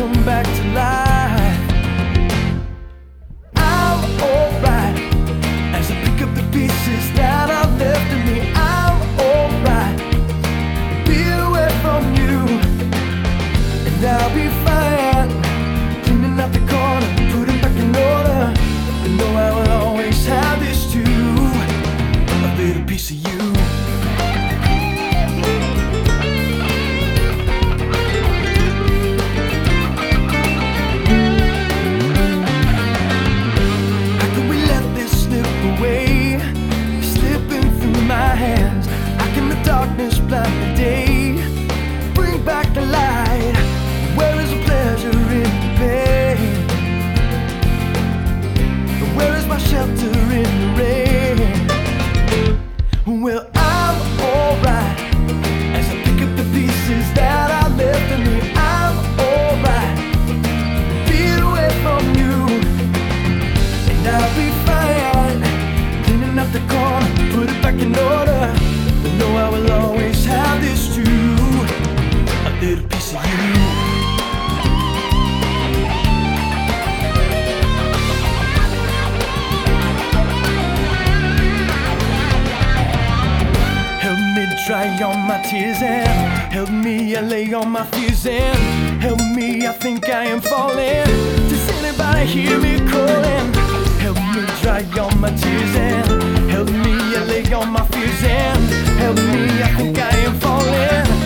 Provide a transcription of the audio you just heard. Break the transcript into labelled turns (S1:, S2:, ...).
S1: come back to life. I'm alright as I pick up the pieces that are left of me. I'm alright, be away from you, and I'll be fine. Cleaning up the corner, putting back in order. I know I will always have this too, a little piece of you. Darkness blind the day, bring back the light. Where is the pleasure in the pain? Where is my shelter in the rain? Well, I'm alright as I pick up the pieces that are left of me. I'm alright, be away from you, and I'll be fine. Cleaning up the corner, put it back in order. I know I will always have this too, a little piece of you. Help me dry all my tears and help me allay all my fears and help me, I think I am falling. Does anybody hear me calling? Help me dry all my tears and help me allay all my fears and help me, I think I am falling.